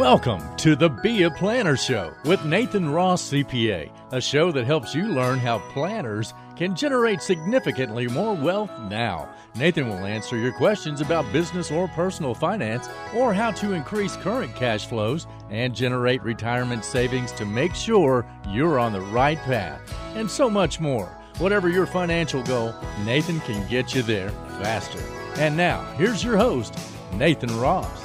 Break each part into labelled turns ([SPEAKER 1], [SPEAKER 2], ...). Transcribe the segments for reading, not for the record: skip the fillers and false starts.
[SPEAKER 1] Welcome to the Be a Planner Show with Nathan Ross, CPA, a show that helps you learn how planners can generate significantly more wealth now. Nathan will answer your questions about business or personal finance, or how to increase current cash flows and generate retirement savings to make sure you're on the right path, and so much more. Whatever your financial goal, Nathan can get you there faster. And now, here's your host, Nathan Ross.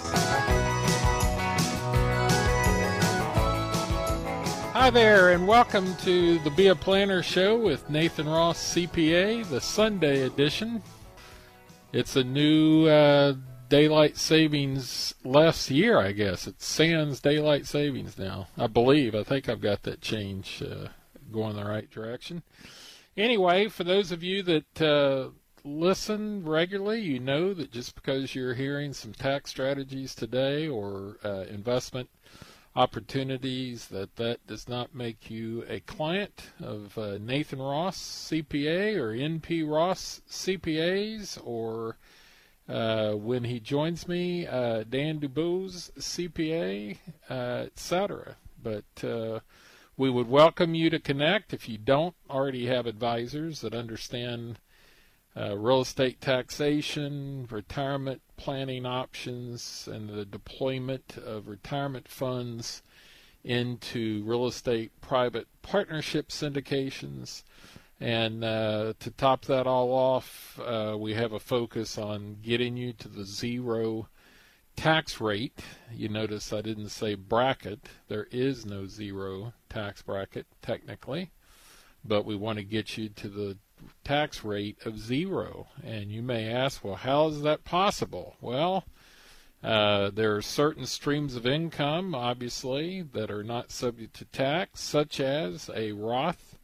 [SPEAKER 2] Hi there, and welcome to the Be a Planner Show with Nathan Ross, CPA, the Sunday edition. It's a new daylight savings last year, I guess. It's sans daylight savings now, I believe. I think I've got that change going in the right direction. Anyway, for those of you that listen regularly, you know that just because you're hearing some tax strategies today or investment opportunities, that does not make you a client of Nathan Ross CPA or NP Ross CPAs, or when he joins me, Dan Dubose CPA, etc. But we would welcome you to connect if you don't already have advisors that understand real estate taxation, retirement planning options, and the deployment of retirement funds into real estate private partnership syndications. And to top that all off, we have a focus on getting you to the zero tax rate. You notice I didn't say bracket. There is no zero tax bracket technically, but we want to get you to the tax rate of zero. And you may ask, well, how is that possible? Well, there are certain streams of income, obviously, that are not subject to tax, such as a Roth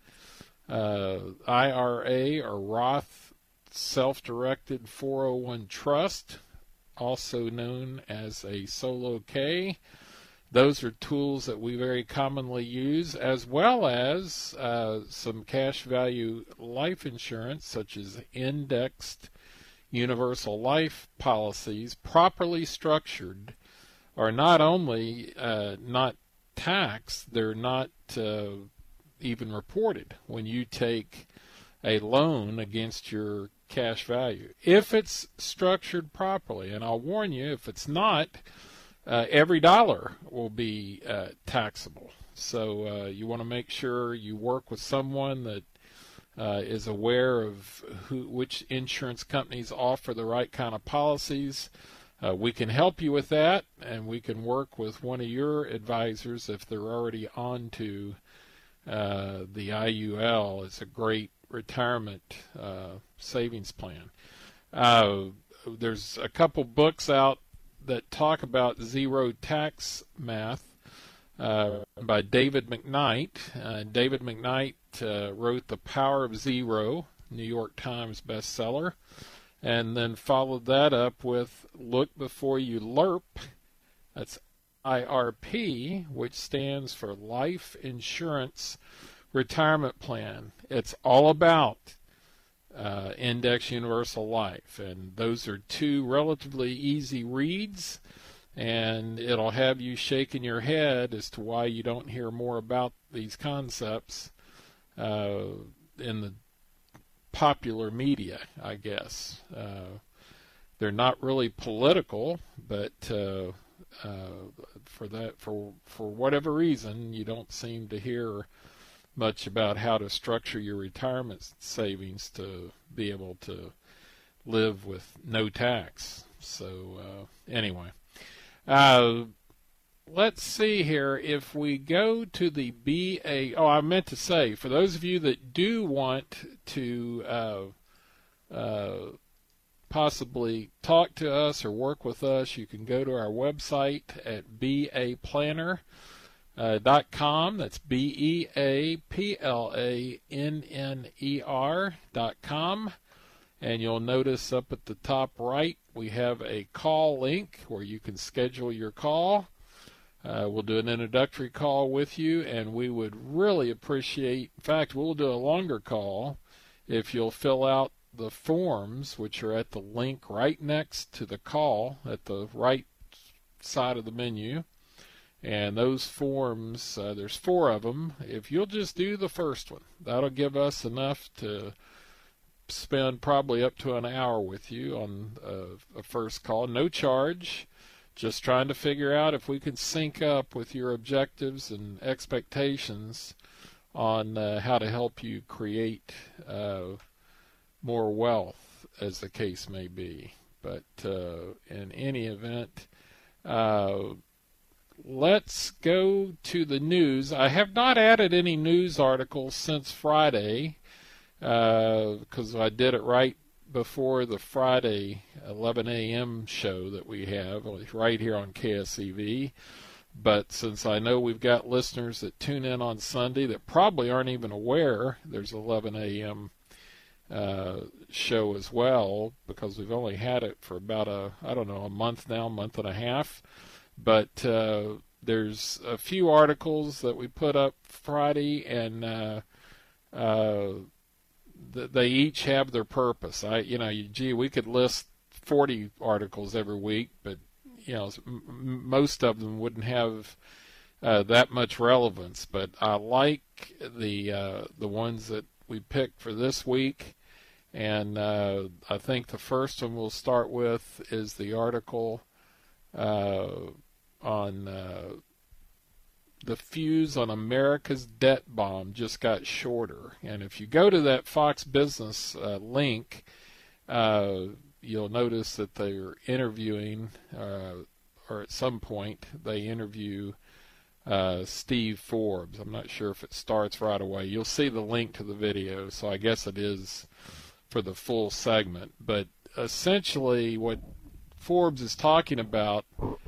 [SPEAKER 2] IRA or Roth self-directed 401 trust, also known as a solo K. Those are tools that we very commonly use, as well as some cash value life insurance, such as indexed universal life policies, properly structured, are not only not taxed, they're not even reported when you take a loan against your cash value, if it's structured properly. And I'll warn you, if it's not, every dollar will be taxable. So you want to make sure you work with someone that is aware of which insurance companies offer the right kind of policies. We can help you with that, and we can work with one of your advisors if they're already on to the IUL. It's a great retirement savings plan. There's a couple books out that talk about zero tax math by David McKnight. David McKnight wrote The Power of Zero, New York Times bestseller, and then followed that up with Look Before You LIRP. That's IRP, which stands for Life Insurance Retirement Plan. It's all about Index Universal Life, and those are two relatively easy reads, and it'll have you shaking your head as to why you don't hear more about these concepts in the popular media, I guess. They're not really political, but for whatever reason, you don't seem to hear much about how to structure your retirement savings to be able to live with no tax. So anyway, let's see here. If we go to the BA, I meant to say, for those of you that do want to possibly talk to us or work with us, you can go to our website at BAPlanner.com. That's BEAPLANNER.com. And you'll notice up at the top right we have a call link where you can schedule your call. We'll do an introductory call with you, and we would really appreciate, in fact, we'll do a longer call if you'll fill out the forms, which are at the link right next to the call at the right side of the menu. And those forms, there's 4 of them. If you'll just do the first one, that'll give us enough to spend probably up to an hour with you on a first call. No charge, just trying to figure out if we can sync up with your objectives and expectations on how to help you create more wealth, as the case may be. But in any event, let's go to the news. I have not added any news articles since Friday because I did it right before the Friday 11 a.m. show that we have right here on KSEV. But since I know we've got listeners that tune in on Sunday that probably aren't even aware there's 11 a.m. Show as well, because we've only had it for about a month now, month and a half. But there's a few articles that we put up Friday, and they each have their purpose. We could list 40 articles every week, but most of them wouldn't have that much relevance. But I like the ones that we picked for this week, and I think the first one we'll start with is the article on the fuse on America's debt bomb just got shorter. And if you go to that Fox Business link, you'll notice that they're interviewing, or at some point they interview Steve Forbes. I'm not sure if it starts right away. You'll see the link to the video, so I guess it is for the full segment. But essentially what Forbes is talking about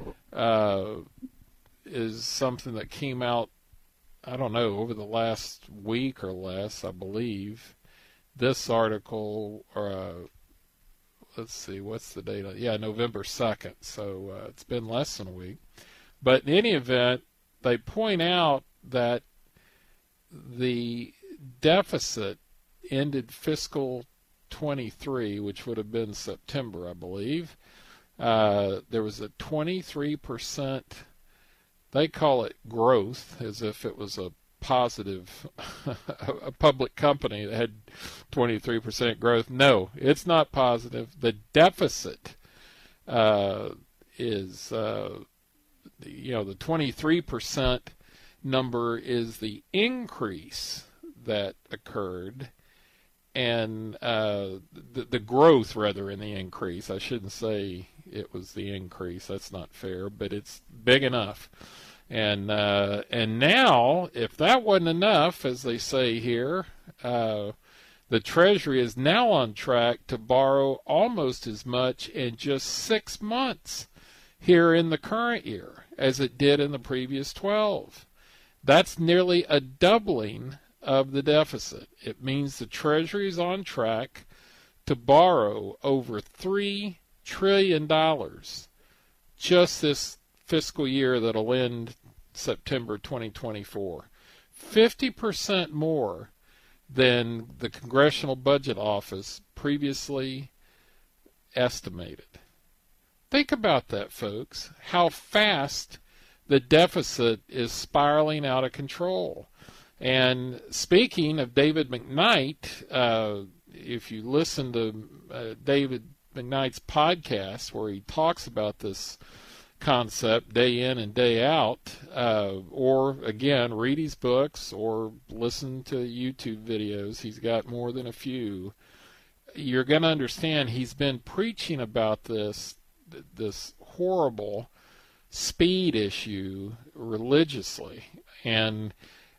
[SPEAKER 2] is something that came out, I don't know, over the last week or less, I believe. This article, let's see, what's the date? Yeah, November 2nd, so it's been less than a week. But in any event, they point out that the deficit ended fiscal 23, which would have been September, I believe. There was a 23%, they call it growth, as if it was a positive, a public company that had 23% growth. No, it's not positive. The deficit is, the 23% number is the increase that occurred, and the growth, rather, in the increase. I shouldn't say it was the increase. That's not fair, but it's big enough. And now, if that wasn't enough, as they say here, the Treasury is now on track to borrow almost as much in just 6 months here in the current year as it did in the previous 12. That's nearly a doubling of the deficit. It means the Treasury is on track to borrow over $3 trillion just this fiscal year that'll end September 2024. 50% more than the Congressional Budget Office previously estimated. Think about that, folks, how fast the deficit is spiraling out of control. And speaking of David McKnight, if you listen to David McKnight's podcast where he talks about this concept day in and day out, or again, read his books or listen to YouTube videos, he's got more than a few, you're going to understand he's been preaching about this horrible speed issue religiously. And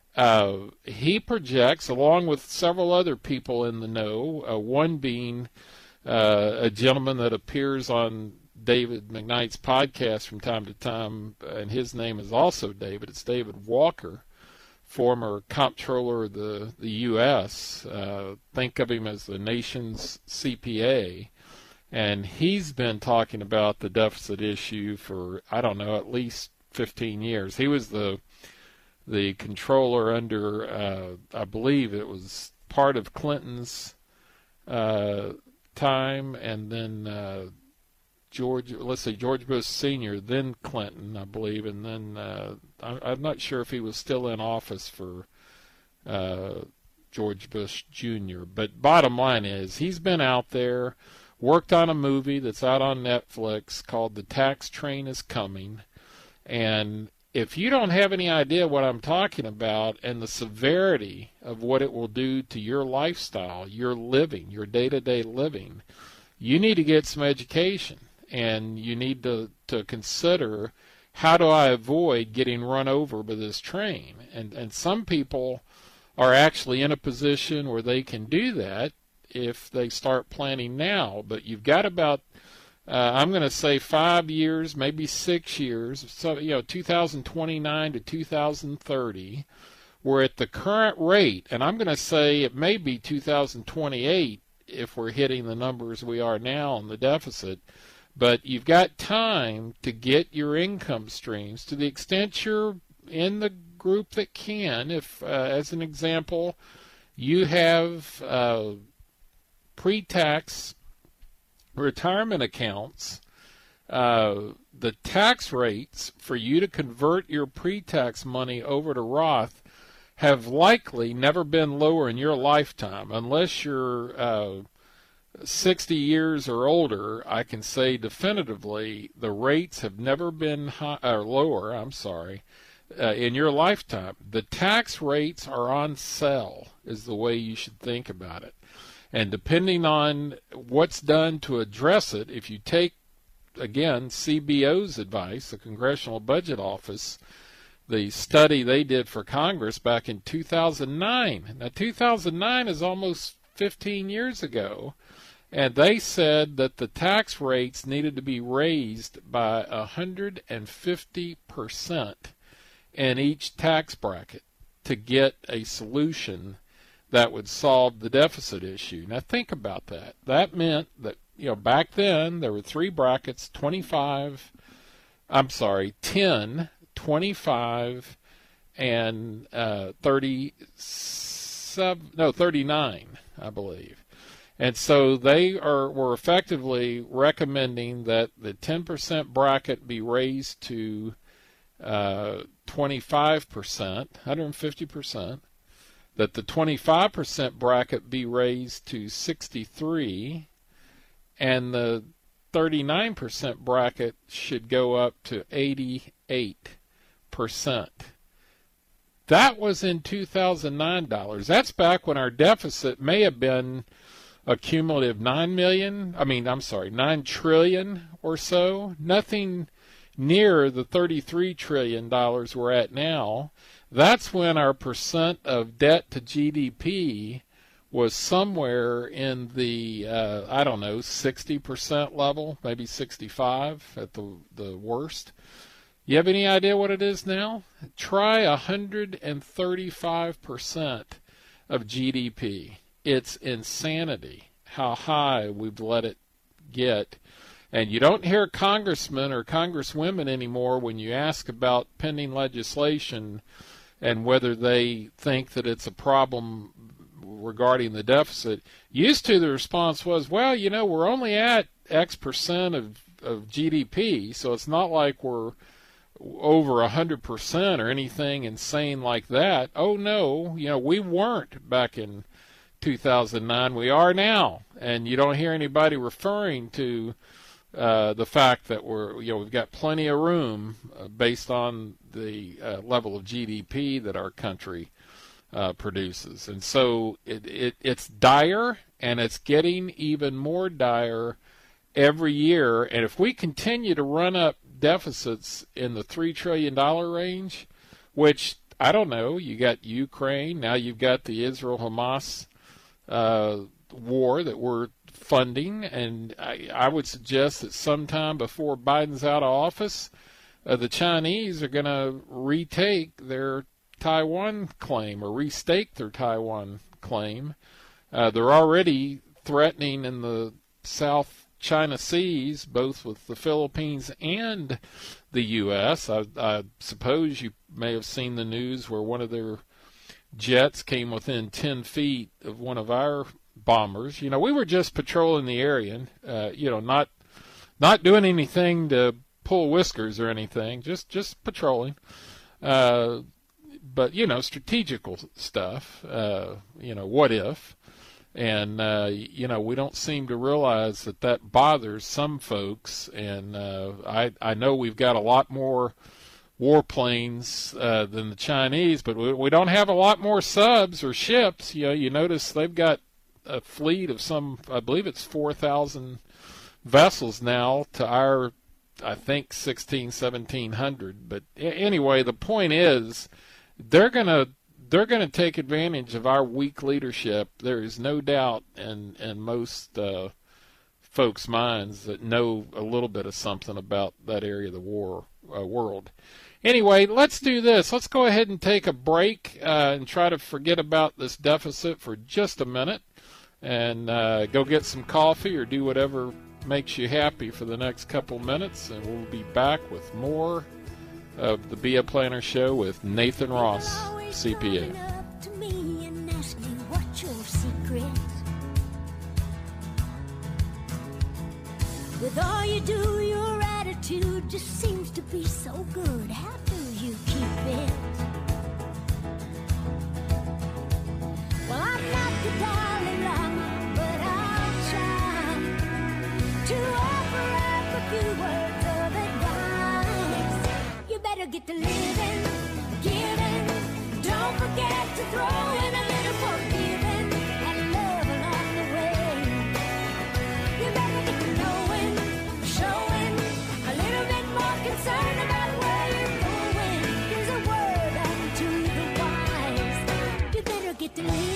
[SPEAKER 2] he projects, along with several other people in the know, one being a gentleman that appears on David McKnight's podcast from time to time, and his name is also David. It's David Walker, former comptroller of the U.S. Think of him as the nation's CPA. And he's been talking about the deficit issue for, I don't know, at least 15 years. He was the controller under, I believe it was part of Clinton's time, and then George Bush Sr., then Clinton, I believe, and then I'm not sure if he was still in office for George Bush Jr. But bottom line is, he's been out there, worked on a movie that's out on Netflix called The Tax Train is Coming. And if you don't have any idea what I'm talking about and the severity of what it will do to your lifestyle, your living, your day-to-day living, you need to get some education. And you need to consider, how do I avoid getting run over by this train? And some people are actually in a position where they can do that if they start planning now. But you've got about, I'm going to say 5 years, maybe 6 years, so 2029 to 2030, where at the current rate, and I'm going to say it may be 2028 if we're hitting the numbers we are now on the deficit. But you've got time to get your income streams to the extent you're in the group that can. If, as an example, you have pre-tax retirement accounts, the tax rates for you to convert your pre-tax money over to Roth have likely never been lower in your lifetime, unless you're 60 years or older. I can say definitively the rates have never been lower, in your lifetime. The tax rates are on sale is the way you should think about it. And depending on what's done to address it, if you take, again, CBO's advice, the Congressional Budget Office, the study they did for Congress back in 2009. Now, 2009 is almost 15 years ago. And they said that the tax rates needed to be raised by 150% in each tax bracket to get a solution that would solve the deficit issue. Now think about that. That meant that, back then there were three brackets, 10, 25, and 39, I believe. And so they were effectively recommending that the 10% bracket be raised to 25%, 150%, that the 25% bracket be raised to 63%, and the 39% bracket should go up to 88%. That was in 2009 dollars. That's back when our deficit may have been a cumulative 9 trillion or so. Nothing near the $33 trillion we're at now. That's when our percent of debt to GDP was somewhere in the, 60% level, maybe 65 at the worst. You have any idea what it is now? Try 135% of GDP. It's insanity how high we've let it get. And you don't hear congressmen or congresswomen anymore when you ask about pending legislation and whether they think that it's a problem regarding the deficit. Used to, the response was, well, we're only at X percent of GDP, so it's not like we're over 100% or anything insane like that. Oh, no, we weren't back in 2009. We are now. And you don't hear anybody referring to the fact that we've got plenty of room based on the level of GDP that our country produces. And so it's dire, and it's getting even more dire every year. And if we continue to run up deficits in the $3 trillion range, which, I don't know, you got Ukraine, now you've got the Israel-Hamas war that we're funding, and I would suggest that sometime before Biden's out of office, the Chinese are going to retake their Taiwan claim or restake their Taiwan claim. They're already threatening in the South China Seas, both with the Philippines and the U.S. I suppose you may have seen the news where one of their jets came within 10 feet of one of our bombers. We were just patrolling the area, not not doing anything to pull whiskers or anything, just patrolling. But, strategical stuff, what if? And, we don't seem to realize that bothers some folks. And I know we've got a lot more warplanes than the Chinese, but we don't have a lot more subs or ships. You notice they've got a fleet of I believe it's 4,000 vessels now to our, I think, 1,1700. But anyway, the point is, they're gonna take advantage of our weak leadership. There is no doubt in most folks' minds that know a little bit of something about that area of the world. Anyway, let's do this. Let's go ahead and take a break and try to forget about this deficit for just a minute, and go get some coffee or do whatever makes you happy for the next couple minutes, and we'll be back with more of the Be a Planner Show with Nathan Ross, CPA.
[SPEAKER 3] With all you do, your attitude just seems to be so good. How do you keep it? Well, I'm not the Dalai Lama, but I'll try to offer up a few words of advice. You better get to living, giving. Don't forget to throw in a little forgiving and love along the way. You better get to knowing, showing a little bit more concern about where you're going. There's a word unto the wise. You better get to living.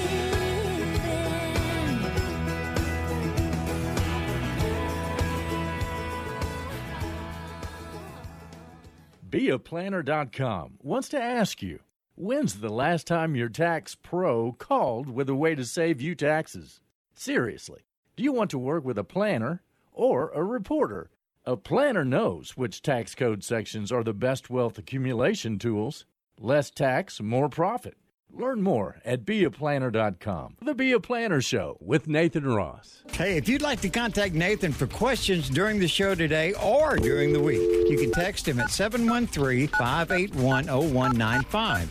[SPEAKER 1] BeAPlanner.com wants to ask you, when's the last time your tax pro called with a way to save you taxes? Seriously, do you want to work with a planner or a reporter? A planner knows which tax code sections are the best wealth accumulation tools. Less tax, more profit. Learn more at BeAPlanner.com. The Be a Planner Show with Nathan Ross.
[SPEAKER 4] Hey, if you'd like to contact Nathan for questions during the show today or during the week, you can text him at 713-581-0195.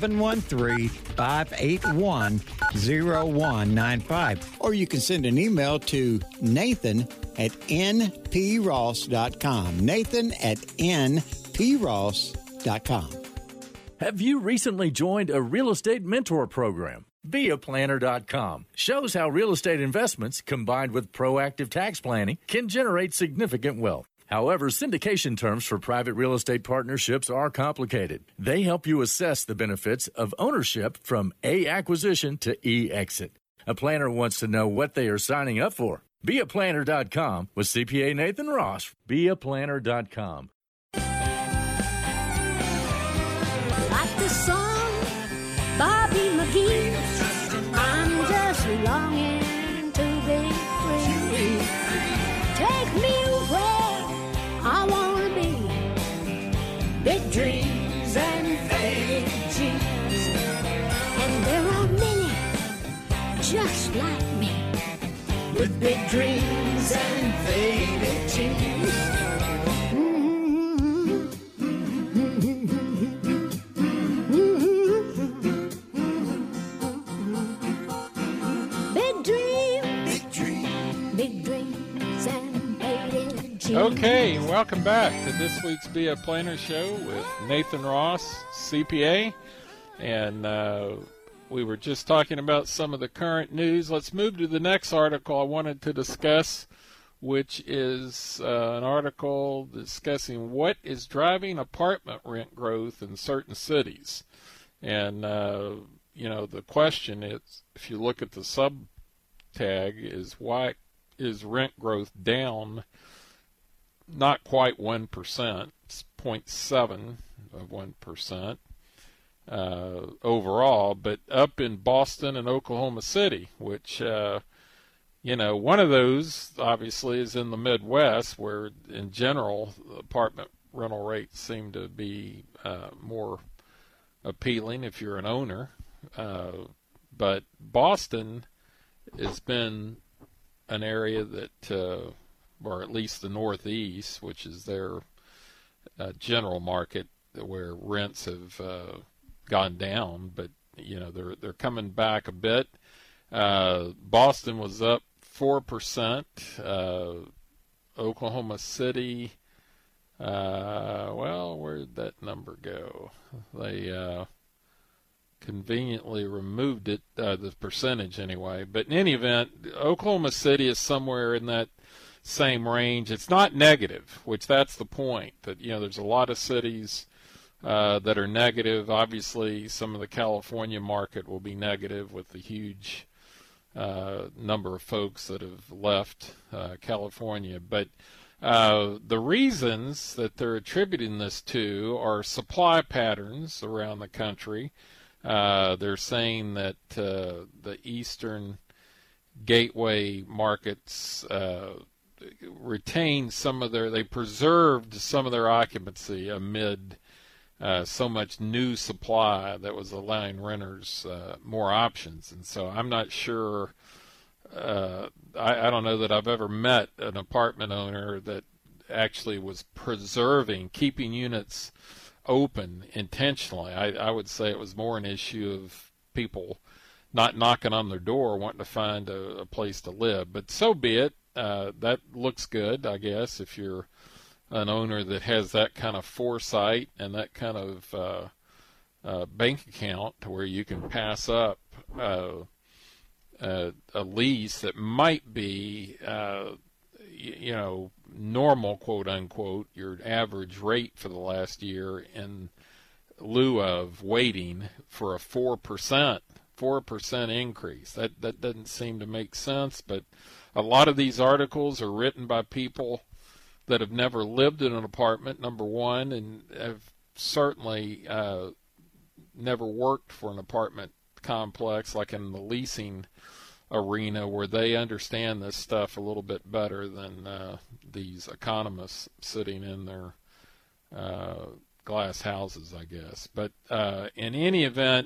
[SPEAKER 4] 713-581-0195. Or you can send an email to nathan@npross.com. nathan@npross.com.
[SPEAKER 1] Have you recently joined a real estate mentor program? BeAPlanner.com shows how real estate investments, combined with proactive tax planning, can generate significant wealth. However, syndication terms for private real estate partnerships are complicated. They help you assess the benefits of ownership from A, acquisition, to E, exit. A planner wants to know what they are signing up for. BeAPlanner.com with CPA Nathan Ross. BeAPlanner.com.
[SPEAKER 3] Like the song, Bobby McGee, I'm just longing to be free. Take me where I want to be. Big dreams and faded dreams. And there are many just like me, with big dreams and faded dreams.
[SPEAKER 2] Okay, welcome back to this week's Be a Planner Show with Nathan Ross, CPA. And we were just talking about some of the current news. Let's move to the next article I wanted to discuss, which is an article discussing what is driving apartment rent growth in certain cities. And, the question is, if you look at the subtag, is why is rent growth down? Not quite 1%, it's 0.7 of 1% overall, but up in Boston and Oklahoma City, which, one of those obviously is in the Midwest, where in general apartment rental rates seem to be more appealing if you're an owner. But Boston has been an area that or at least the Northeast, which is their general market where rents have gone down, but they're coming back a bit. Boston was up 4%. Oklahoma City, where did that number go? They conveniently removed it, the percentage anyway. But in any event, Oklahoma City is somewhere in that same range. It's not negative, which that's the point. That there's a lot of cities that are negative. Obviously, some of the California market will be negative with the huge number of folks that have left California. But the reasons that they're attributing this to are supply patterns around the country. They're saying that the eastern gateway markets retained they preserved some of their occupancy amid so much new supply that was allowing renters more options. And so I'm not sure, I don't know that I've ever met an apartment owner that actually was keeping units open intentionally. I would say it was more an issue of people not knocking on their door wanting to find a place to live. But so be it. That looks good, I guess, if you're an owner that has that kind of foresight and that kind of bank account to where you can pass up a lease that might be normal, quote unquote, your average rate for the last year, in lieu of waiting for a 4% increase. That doesn't seem to make sense. But a lot of these articles are written by people that have never lived in an apartment, number one, and have certainly never worked for an apartment complex like in the leasing arena, where they understand this stuff a little bit better than these economists sitting in their glass houses, I guess. But in any event,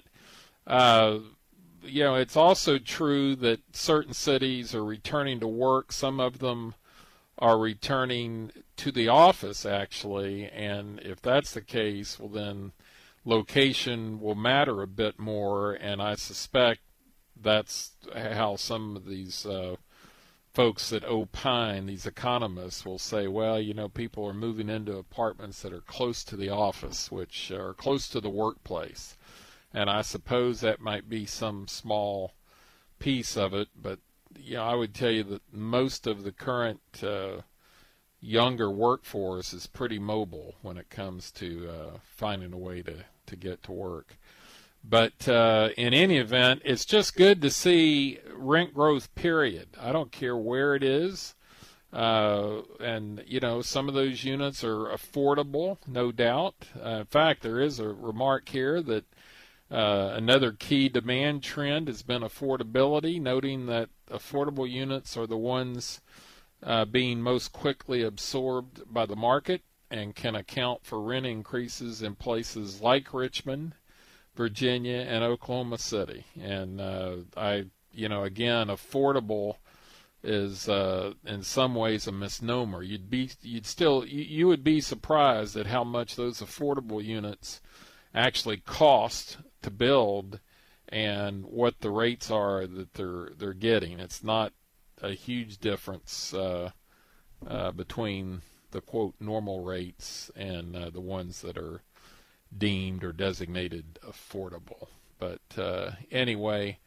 [SPEAKER 2] it's also true that certain cities are returning to work. Some of them are returning to the office, actually, and if that's the case, well, then location will matter a bit more, and I suspect that's how some of these folks that opine, these economists, will say, well, people are moving into apartments that are close to the office, which are close to the workplace. And I suppose that might be some small piece of it, but I would tell you that most of the current younger workforce is pretty mobile when it comes to finding a way to get to work. But in any event, it's just good to see rent growth, period. I don't care where it is. And, some of those units are affordable, no doubt. In fact, there is a remark here that another key demand trend has been affordability, noting that affordable units are the ones being most quickly absorbed by the market and can account for rent increases in places like Richmond, Virginia, and Oklahoma City. And again, affordable is in some ways a misnomer. You would be surprised at how much those affordable units actually cost to build and what the rates are that they're getting. It's not a huge difference between the quote normal rates and the ones that are deemed or designated affordable. But anyway,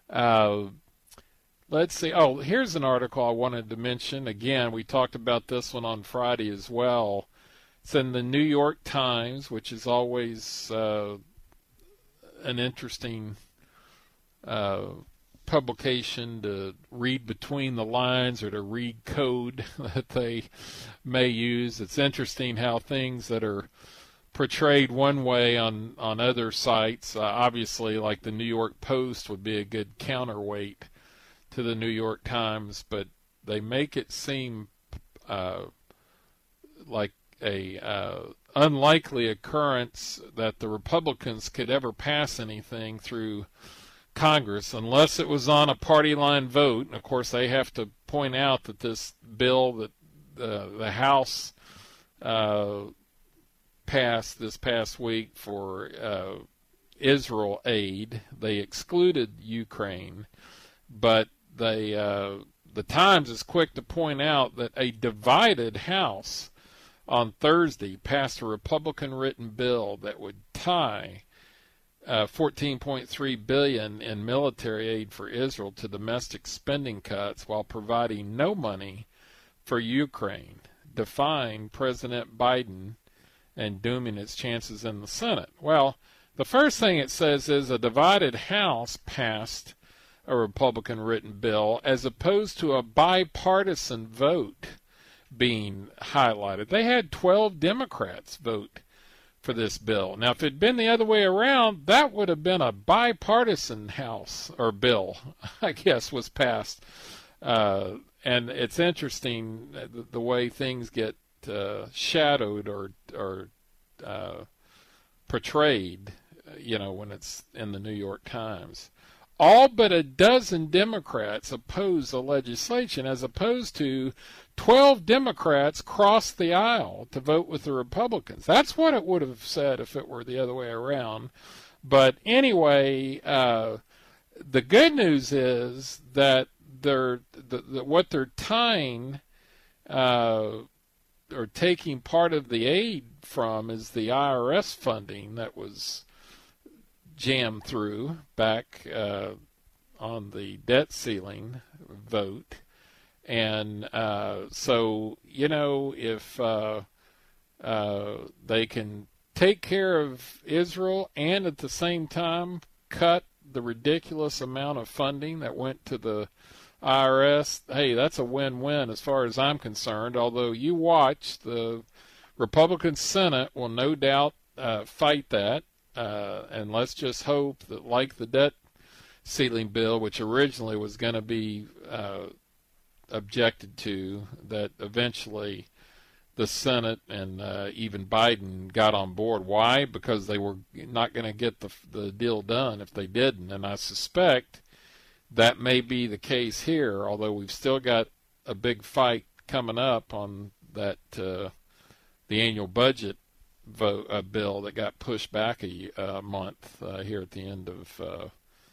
[SPEAKER 2] let's see. Oh, here's an article I wanted to mention. Again, we talked about this one on Friday as well. It's in the New York Times, which is always an interesting publication to read between the lines or to read code that they may use. It's interesting how things that are portrayed one way on other sites, obviously like the New York Post would be a good counterweight to the New York Times, but they make it seem like a unlikely occurrence that the Republicans could ever pass anything through Congress unless it was on a party line vote. And of course they have to point out that this bill that the House passed this past week for Israel aid. They excluded Ukraine, but the Times is quick to point out that a divided House on Thursday passed a Republican-written bill that would tie $14.3 billion in military aid for Israel to domestic spending cuts while providing no money for Ukraine, defying President Biden and dooming its chances in the Senate. Well, the first thing it says is a divided House passed a Republican-written bill as opposed to a bipartisan vote being highlighted. They had 12 Democrats vote for this bill. Now, if it had been the other way around, that would have been a bipartisan House or bill, I guess, was passed. And it's interesting the way things get shadowed or portrayed, when it's in the New York Times. All but a dozen Democrats opposed the legislation, as opposed to 12 Democrats crossed the aisle to vote with the Republicans. That's what it would have said if it were the other way around. But anyway, the good news is that what they're tying or taking part of the aid from is the IRS funding that was jammed through back on the debt ceiling vote. And so, if they can take care of Israel and at the same time cut the ridiculous amount of funding that went to the IRS, hey, that's a win-win as far as I'm concerned. Although you watch, the Republican Senate will no doubt fight that. And let's just hope that, like the debt ceiling bill, which originally was going to be objected to, that eventually the Senate and even Biden got on board. Why? Because they were not going to get the deal done if they didn't. And I suspect that may be the case here, although we've still got a big fight coming up on that the annual budget bill that got pushed back a month here at the end of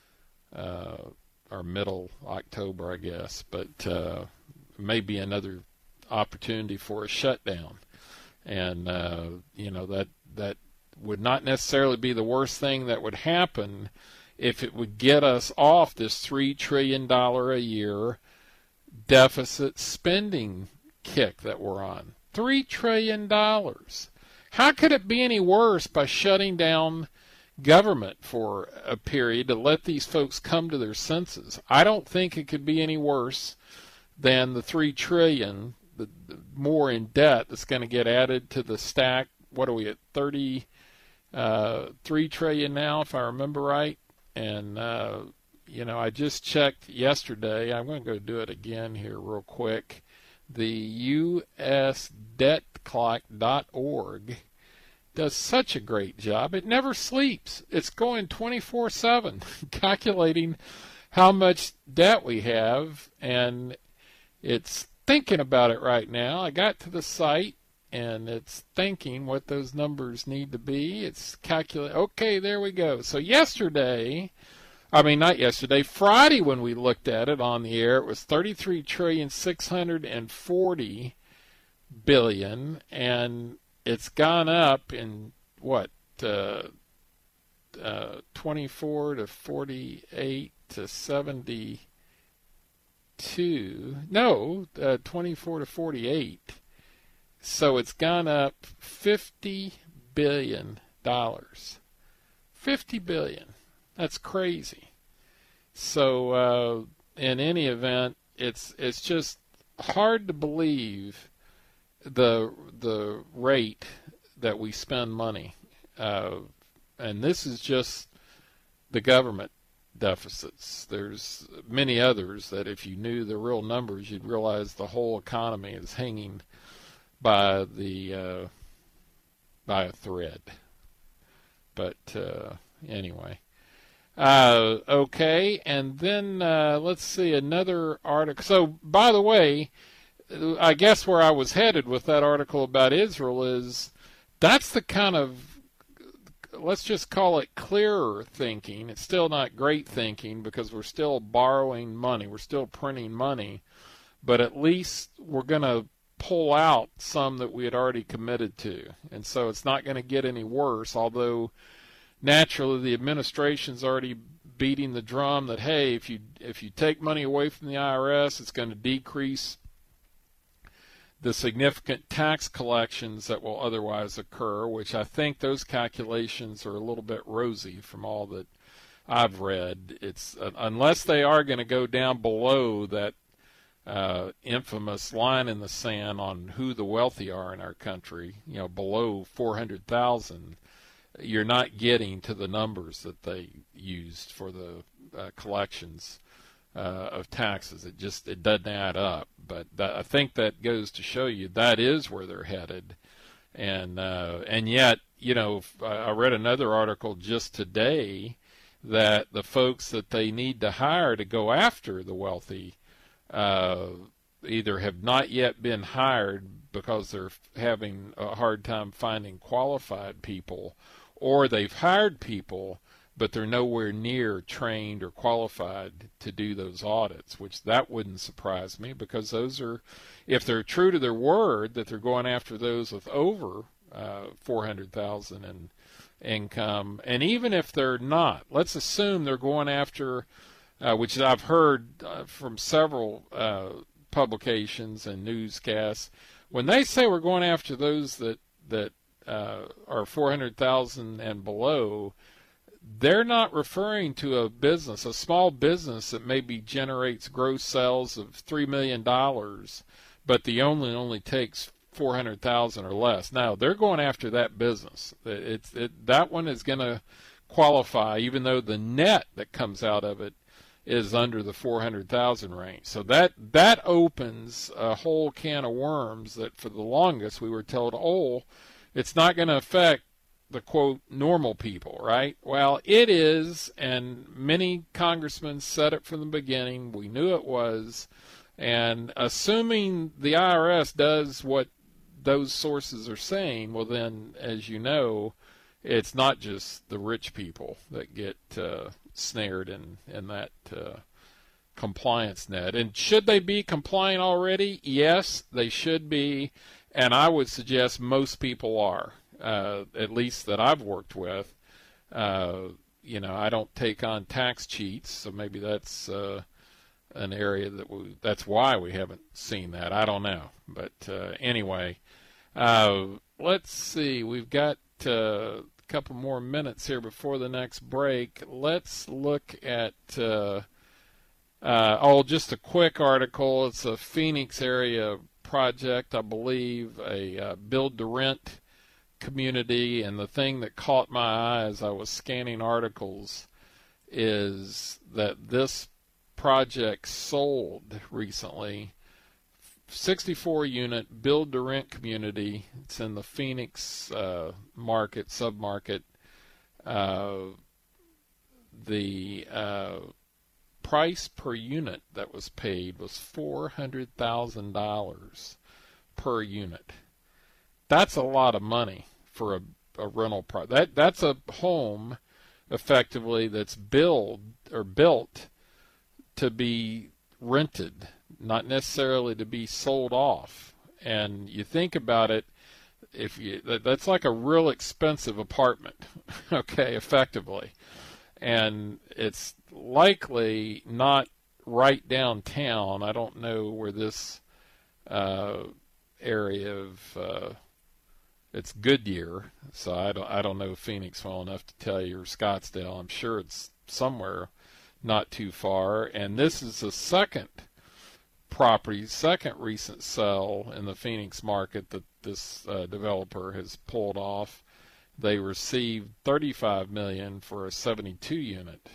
[SPEAKER 2] or middle October, I guess. But maybe another opportunity for a shutdown, and that would not necessarily be the worst thing that would happen if it would get us off this $3 trillion a year deficit spending kick that we're on. $3 trillion. How could it be any worse by shutting down government for a period to let these folks come to their senses? I don't think it could be any worse than the $3 trillion, the more in debt that's going to get added to the stack. What are we at, $33 trillion now, if I remember right? And, I just checked yesterday. I'm going to go do it again here real quick. The USDebtClock.org does such a great job. It never sleeps. It's going 24/7, calculating how much debt we have, and it's thinking about it right now. I got to the site, and it's thinking what those numbers need to be. It's calculating. Okay, there we go. So Friday when we looked at it on the air, it was $33,640,000,000,000, and it's gone up in 24 to 48 to 72. No, 24 to 48. So it's gone up $50 billion. $50 billion. That's crazy. So in any event, it's just hard to believe the rate that we spend money, and this is just the government deficits. There's many others that if you knew the real numbers, you'd realize the whole economy is hanging by a thread. But anyway. Okay, and then let's see another article. So, by the way, I guess where I was headed with that article about Israel is that's the kind of, let's just call it clearer thinking. It's still not great thinking because we're still borrowing money. We're still printing money. But at least we're going to pull out some that we had already committed to. And so it's not going to get any worse, although naturally the administration's already beating the drum that, hey, if you take money away from the IRS, it's going to decrease the significant tax collections that will otherwise occur, which I think those calculations are a little bit rosy from all that I've read. It's unless they are going to go down below that infamous line in the sand on who the wealthy are in our country, below 400,000, you're not getting to the numbers that they used for the collections of taxes. It doesn't add up. But I think that goes to show you that is where they're headed. And yet, I read another article just today that the folks that they need to hire to go after the wealthy either have not yet been hired because they're having a hard time finding qualified people, or they've hired people but they're nowhere near trained or qualified to do those audits, which that wouldn't surprise me, because those are, if they're true to their word that they're going after those with over 400,000 in income, and even if they're not, let's assume they're going after, which I've heard from several publications and newscasts, when they say we're going after those that are 400,000 and below, they're not referring to a business, a small business that maybe generates gross sales of $3 million, but the only takes 400,000 or less. Now they're going after that business. That one is going to qualify, even though the net that comes out of it is under the 400,000 range. So that opens a whole can of worms that for the longest we were told, it's not going to affect the quote normal people, right? Well, it is, and many congressmen said it from the beginning. We knew it was, and assuming the IRS does what those sources are saying, well then, as you know, it's not just the rich people that get snared in that compliance net. And should they be compliant already? Yes, they should be, and I would suggest most people are. At least that I've worked with. I don't take on tax cheats, so maybe that's an area that's why we haven't seen that. I don't know. But anyway, let's see. We've got a couple more minutes here before the next break. Let's look at just a quick article. It's a Phoenix area project, I believe, a build-to-rent community, and the thing that caught my eye as I was scanning articles is that this project sold recently, 64-unit build-to-rent community. It's in the Phoenix submarket. The price per unit that was paid was $400,000 per unit. That's a lot of money for a rental project. That's a home, effectively, that's built to be rented, not necessarily to be sold off. And you think about it, that's like a real expensive apartment, okay, effectively. And it's likely not right downtown. I don't know where this area of it's Goodyear, so I don't know Phoenix well enough to tell you, or Scottsdale. I'm sure it's somewhere not too far. And this is the second recent sale in the Phoenix market that this developer has pulled off. They received $35 million for a 72-unit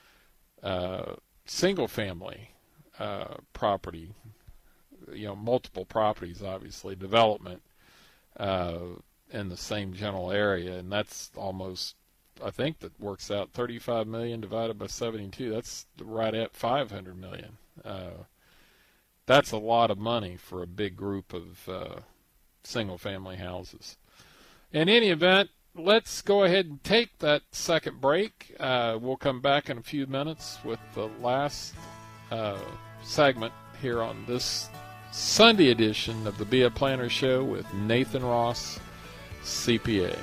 [SPEAKER 2] single-family property. Multiple properties, obviously, development in the same general area, and that's almost, I think that works out, 35 million divided by 72. That's right at 500 million. that's a lot of money for a big group of single-family houses. In any event, let's go ahead and take that second break. We'll come back in a few minutes with the last segment here on this Sunday edition of the Be a Planner Show with Nathan Ross, CPA.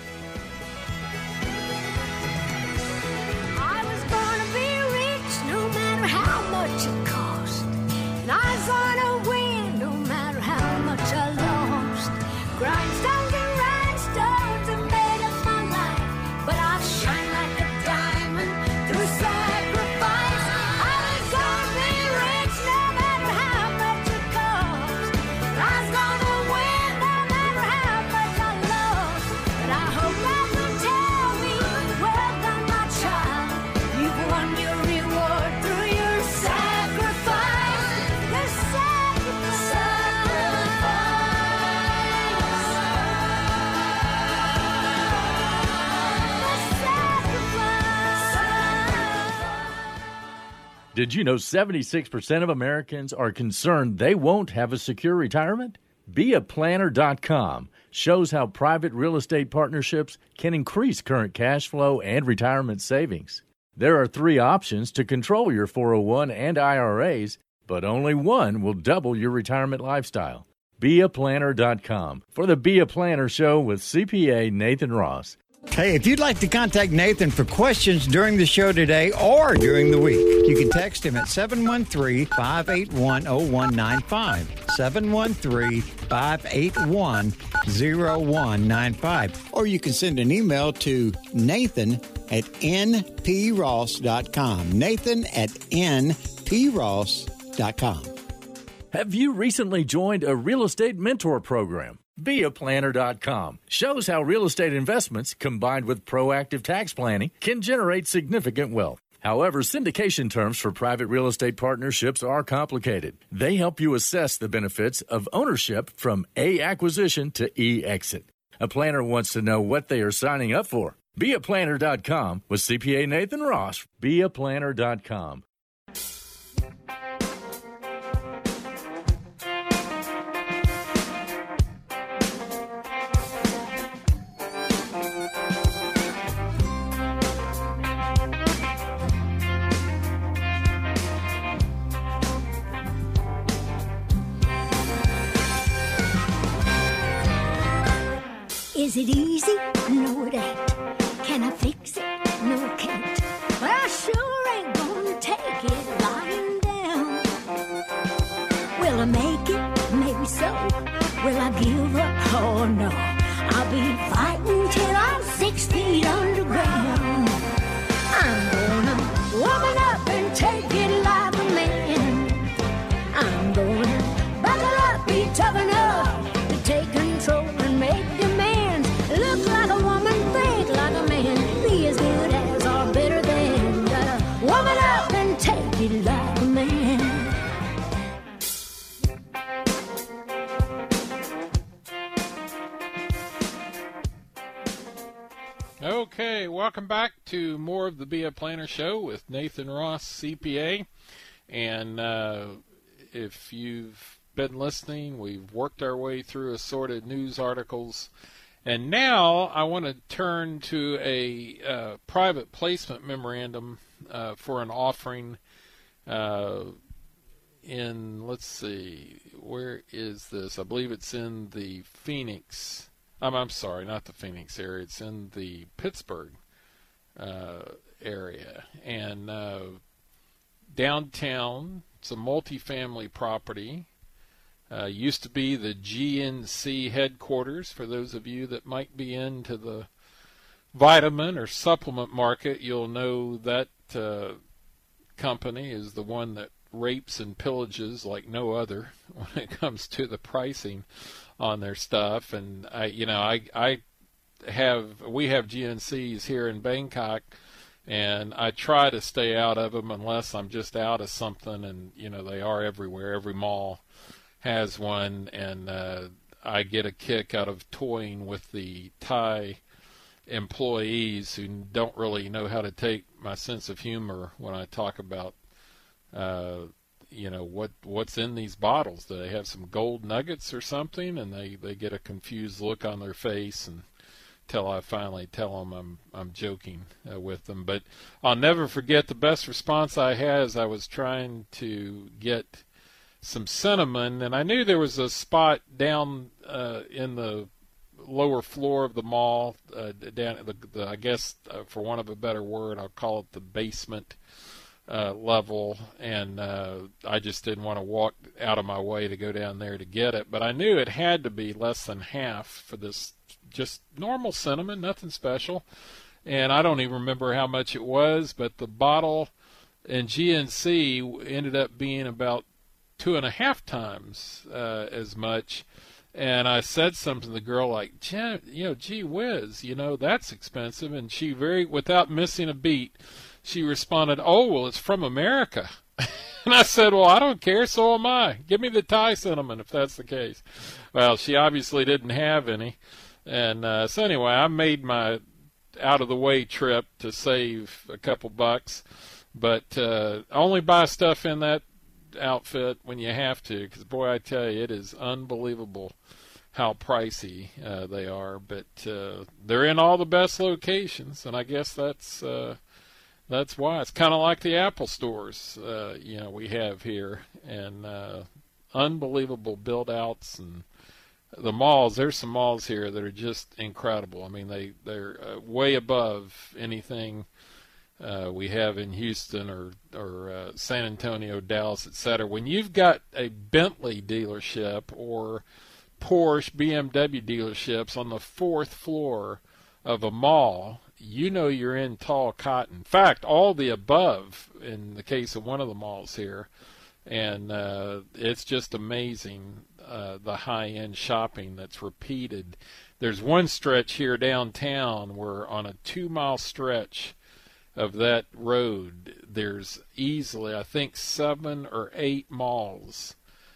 [SPEAKER 3] I was gonna be rich no matter how much it cost. And I was gonna win no matter how much I lost. Grindstones and rhinestones have made up my life, but I'll shine like a diamond through sacrifice. I was gonna be rich no matter how much it cost. I was gonna win no matter how much I lost. But I hope God will tell me, well done, my child. You've won your reward through your sacrifice. The
[SPEAKER 1] Did you know 76% of Americans are concerned they won't have a secure retirement? BeAPlanner.com shows how private real estate partnerships can increase current cash flow and retirement savings. There are 3 options to control your 401 and IRAs, but only one will double your retirement lifestyle. BeAPlanner.com for the Be a Planner Show with CPA Nathan Ross.
[SPEAKER 4] Hey, if you'd like to contact Nathan for questions during the show today or during the week, you can text him at 713-581-0195, 713-581-0195, or you can send an email to nathan@npross.com, nathan@npross.com.
[SPEAKER 1] Have you recently joined a real estate mentor program? BeAPlanner.com shows how real estate investments combined with proactive tax planning can generate significant wealth. However, syndication terms for private real estate partnerships are complicated. They help you assess the benefits of ownership from A, acquisition to E, exit. A planner wants to know what they are signing up for. BeAPlanner.com with CPA Nathan Ross. BeAPlanner.com.
[SPEAKER 3] Is it easy? No, it ain't. Can I fix it? No, I can't. But I sure ain't gonna take it lying down. Will I make it? Maybe so. Will I give up? Oh no. I'll be fighting till I'm 6 feet underground. I'm gonna woman up and take it like a man. I'm gonna buckle up, be tough enough to take control and make demands. Look like a woman, think like a man, be as good as or better than. Gotta woman up and take it like a man.
[SPEAKER 2] Okay, welcome back to more of the Be a Planner Show with Nathan Ross, CPA. And if you've been listening, we've worked our way through assorted news articles. And now I want to turn to a private placement memorandum for an offering in, let's see, where is this? I believe it's in the Phoenix. I'm sorry, not the Phoenix area. It's in the Pittsburgh area. And downtown, it's a multifamily property. Used to be the GNC headquarters. For those of you that might be into the vitamin or supplement market, you'll know that company is the one that rapes and pillages like no other when it comes to the pricing on their stuff. And we have GNCs here in Bangkok, and I try to stay out of them unless I'm just out of something. And they are everywhere. Every mall has one, and I get a kick out of toying with the Thai employees who don't really know how to take my sense of humor when I talk about what's in these bottles. Do they have some gold nuggets or something? And they get a confused look on their face until I finally tell them I'm joking with them. But I'll never forget the best response I had as I was trying to get some cinnamon, and I knew there was a spot down in the lower floor of the mall, down at the I guess for want of a better word, I'll call it the basement level, and I just didn't want to walk out of my way to go down there to get it. But I knew it had to be less than half for this just normal cinnamon, nothing special. And I don't even remember how much it was, but the bottle in GNC ended up being about 2.5 times as much. And I said something to the girl like, gee whiz, that's expensive. And she without missing a beat, she responded, oh, well, it's from America. And I said, well, I don't care, so am I. Give me the Thai cinnamon if that's the case. Well, she obviously didn't have any. And so anyway, I made my out-of-the-way trip to save a couple bucks. But only buy stuff in that outfit when you have to, because boy, I tell you, it is unbelievable how pricey they are. But they're in all the best locations, and I guess that's why. It's kind of like the Apple stores we have here, and unbelievable build outs. And the malls, there's some malls here that are just incredible. I mean, they're way above anything we have in Houston or San Antonio, Dallas, etc. When you've got a Bentley dealership or Porsche, BMW dealerships on the 4th floor of a mall, you're in tall cotton. In fact, all the above in the case of one of the malls here. And it's just amazing, the high-end shopping that's repeated. There's one stretch here downtown where on a 2-mile stretch of that road, there's easily, I think, 7 or 8 malls,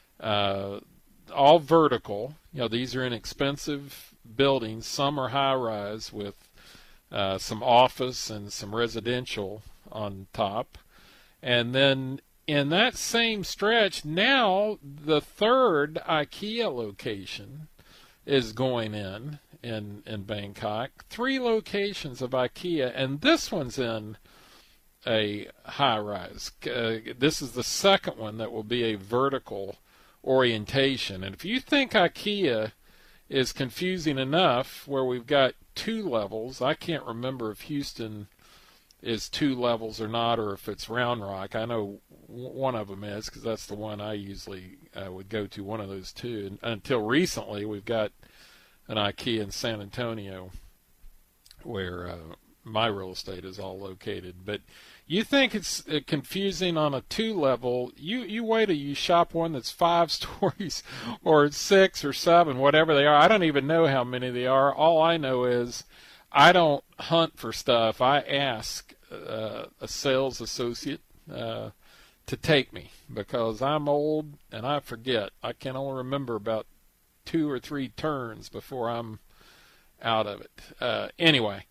[SPEAKER 2] all vertical. These are inexpensive buildings. Some are high-rise with some office and some residential on top. And then in that same stretch, now the 3rd IKEA location is going in Bangkok. 3 locations of IKEA, and this one's in a high-rise. This is the second one that will be a vertical orientation. And if you think IKEA is confusing enough where we've got 2 levels, I can't remember if Houston is 2 levels or not, or if it's Round Rock. I know one of them is, because that's the one I usually would go to, one of those 2. And until recently, we've got an IKEA in San Antonio where my real estate is all located. But you think it's confusing on a 2 level, you wait till you shop one that's 5 stories or 6 or 7, whatever they are. I don't even know how many they are. All I know is I don't hunt for stuff. I ask a sales associate to take me, because I'm old and I forget. I can only remember about 2 or 3 turns before I'm out of it. Anyway,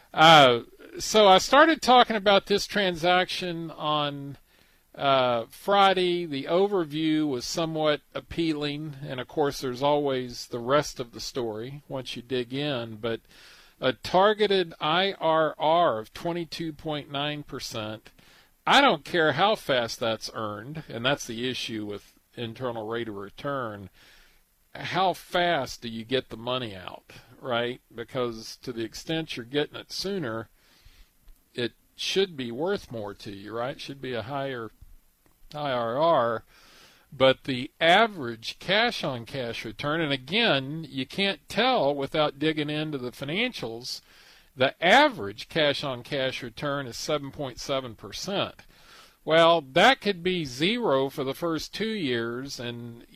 [SPEAKER 2] so I started talking about this transaction on Friday. The overview was somewhat appealing, and of course there's always the rest of the story once you dig in, but a targeted IRR of 22.9%. I don't care how fast that's earned, and that's the issue with internal rate of return. How fast do you get the money out, right? Because to the extent you're getting it sooner, it should be worth more to you, right? It should be a higher IRR. But the average cash-on-cash return, and again, you can't tell without digging into the financials, the average cash-on-cash return is 7.7%. Well, that could be 0 for the first 2 years and,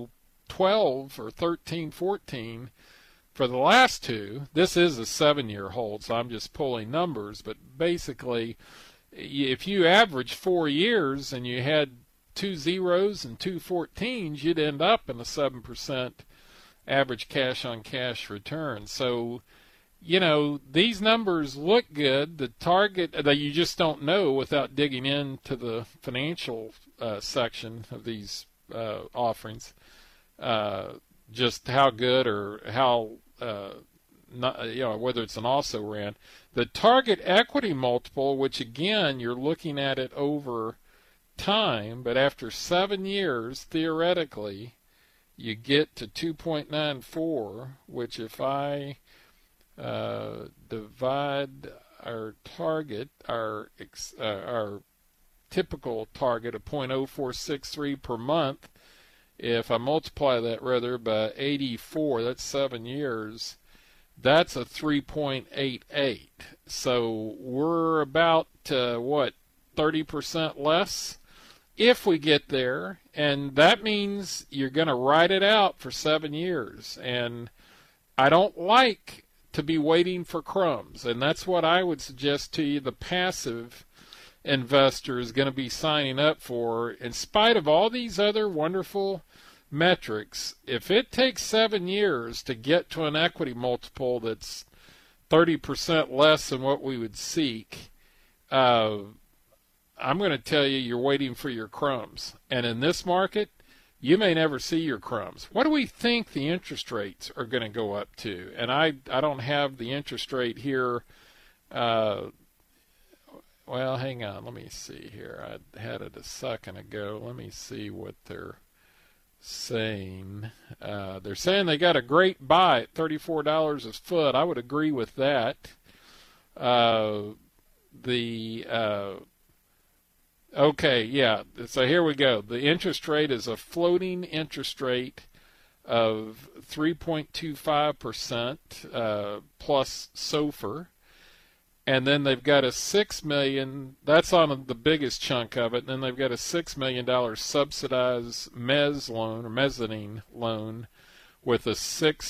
[SPEAKER 2] 12 or 13, 14 for the last 2. This is a 7-year hold, so I'm just pulling numbers. But basically, if you average 4 years and you had 2 zeros and 2 14s, you'd end up in a 7% average cash-on-cash return. So these numbers look good. The target that you just don't know without digging into the financial section of these offerings, just how good or how whether it's an also ran. The target equity multiple, which again you're looking at it over time, but after 7 years, theoretically, you get to 2.94, which if I divide our target, our typical target of 0.0463 per month, if I multiply that rather by 84, that's 7 years, that's a 3.88. So we're about, 30% less if we get there. And that means you're going to ride it out for 7 years. And I don't like to be waiting for crumbs. And that's what I would suggest to you the passive investor is going to be signing up for. In spite of all these other wonderful metrics, if it takes 7 years to get to an equity multiple that's 30% less than what we would seek, I'm going to tell you, you're waiting for your crumbs. And in this market, you may never see your crumbs. What do we think the interest rates are going to go up to? And I don't have the interest rate here. Well, hang on. Let me see here. I had it a second ago. Let me see what they're saying. They're saying they got a great buy at $34 a foot. I would agree with that. Okay, yeah. So here we go. The interest rate is a floating interest rate of 3.25% plus SOFR. And then they've got a $6 million, that's on the biggest chunk of it, and then they've got a $6 million subsidized mezz loan or mezzanine loan with a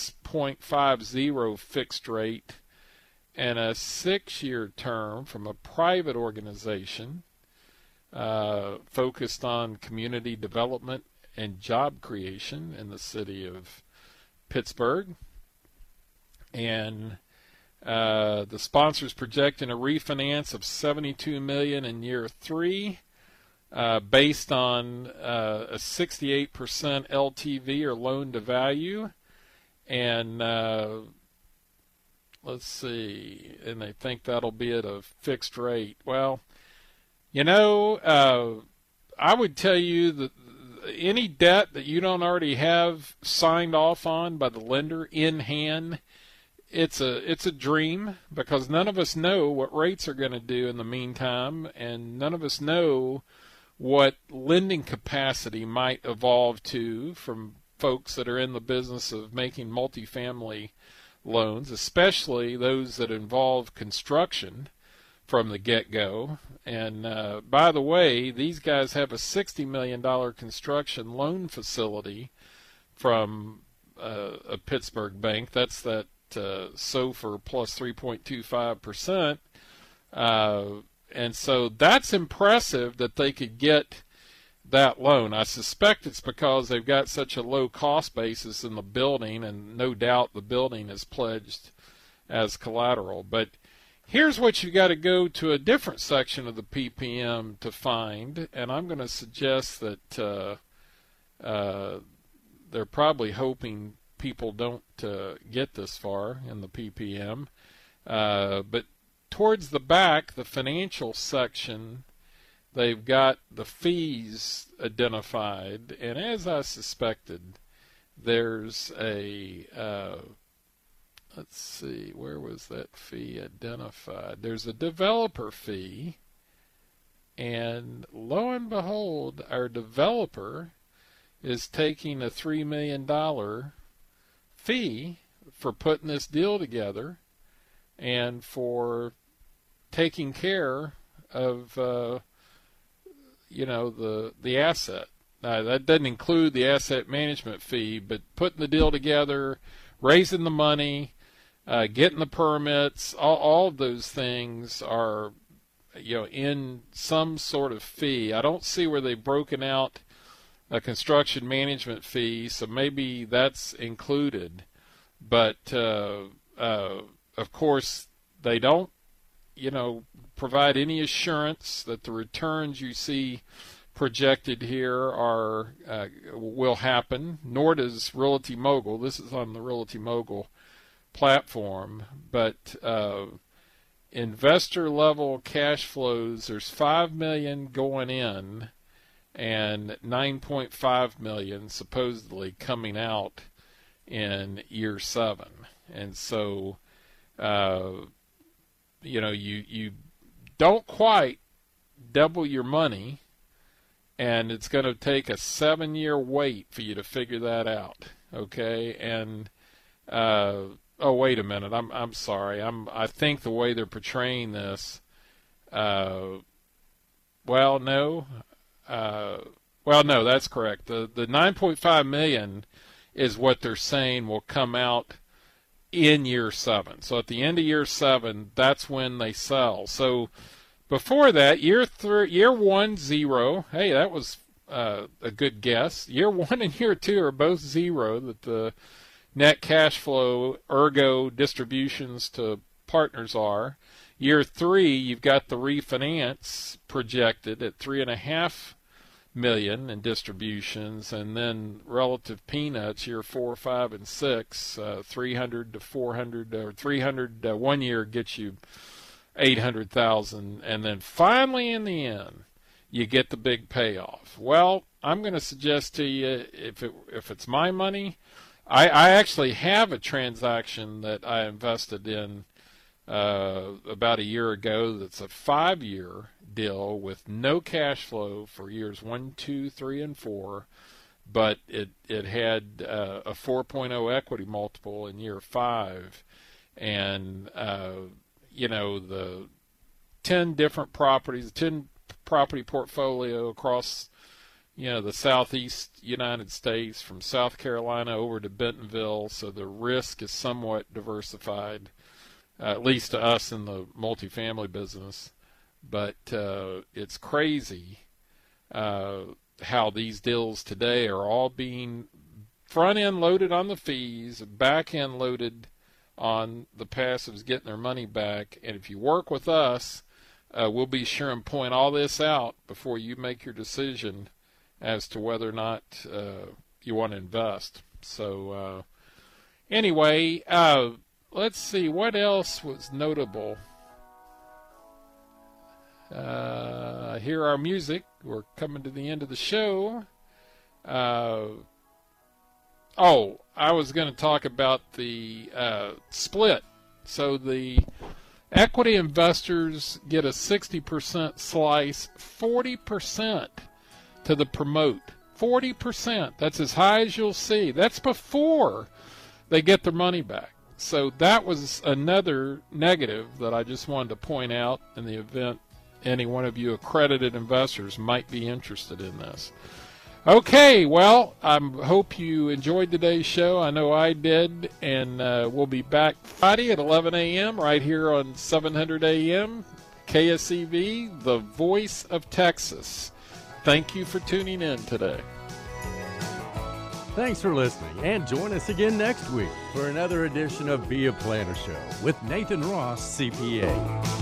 [SPEAKER 2] 6.50 fixed rate and a 6-year term from a private organization focused on community development and job creation in the city of Pittsburgh. And the sponsor's projecting a refinance of $72 million in year 3, based on a 68% LTV or loan to value, and let's see, and they think that'll be at a fixed rate. Well, I would tell you that any debt that you don't already have signed off on by the lender in hand, it's a dream, because none of us know what rates are going to do in the meantime, and none of us know what lending capacity might evolve to from folks that are in the business of making multifamily loans, especially those that involve construction from the get-go. And by the way, these guys have a $60 million construction loan facility from a Pittsburgh bank. That's that SOFR plus 3.25%, and so that's impressive that they could get that loan. I suspect it's because they've got such a low cost basis in the building, and no doubt the building is pledged as collateral. But here's what you got to go to a different section of the PPM to find, and I'm going to suggest that they're probably hoping people don't get this far in the PPM, but towards the back, the financial section, they've got the fees identified, and as I suspected, there's a let's see, where was that fee identified? There's a developer fee, and lo and behold, our developer is taking a $3 million fee for putting this deal together and for taking care of the asset. That doesn't include the asset management fee, but putting the deal together, raising the money, getting the permits, all of those things are in some sort of fee. I don't see where they've broken out a construction management fee, so maybe that's included. But Of course, they don't, provide any assurance that the returns you see projected here will happen, nor does Realty Mogul. This is on the Realty Mogul platform, but investor level cash flows, there's $5 million going in and $9.5 million supposedly coming out in year 7. And so you don't quite double your money, and it's going to take a 7-year wait for you to figure that out. Okay. And oh, wait a minute. I'm sorry. I think the way they're portraying this, no, that's correct. The $9.5 million is what they're saying will come out in year 7. So at the end of year 7, that's when they sell. So before that, year 1, 0. Hey, that was a good guess. Year 1 and year 2 are both 0. That the net cash flow, ergo distributions to partners are. Year 3, you've got the refinance projected at $3.5 million in distributions, and then relative peanuts, year 4, 5, and 6, 300 to 400, or 300 1 year gets you 800,000, and then finally in the end, you get the big payoff. Well, I'm going to suggest to you, if it's my money, I actually have a transaction that I invested in about a year ago that's a 5-year deal with no cash flow for years 1, 2, 3, and 4, but it had a 4.0 equity multiple in year 5, and the 10 different properties, 10 property portfolio across the southeast United States, from South Carolina over to Bentonville, so the risk is somewhat diversified, at least to us in the multifamily business. But it's crazy how these deals today are all being front-end loaded on the fees, back-end loaded on the passives getting their money back. And if you work with us, we'll be sure and point all this out before you make your decision as to whether or not you want to invest. So anyway, let's see, what else was notable? Hear our music. We're coming to the end of the show. I was going to talk about the split. So the equity investors get a 60% slice, 40% to the promote. 40%. That's as high as you'll see. That's before they get their money back. So that was another negative that I just wanted to point out in the event any one of you accredited investors might be interested in this. Okay, well, I hope you enjoyed today's show. I know I did, and we'll be back Friday at 11 a.m. right here on 700 a.m. KSEV, the voice of Texas. Thank you for tuning in today.
[SPEAKER 1] Thanks for listening, and join us again next week for another edition of Be a Planner Show with Nathan Ross, CPA.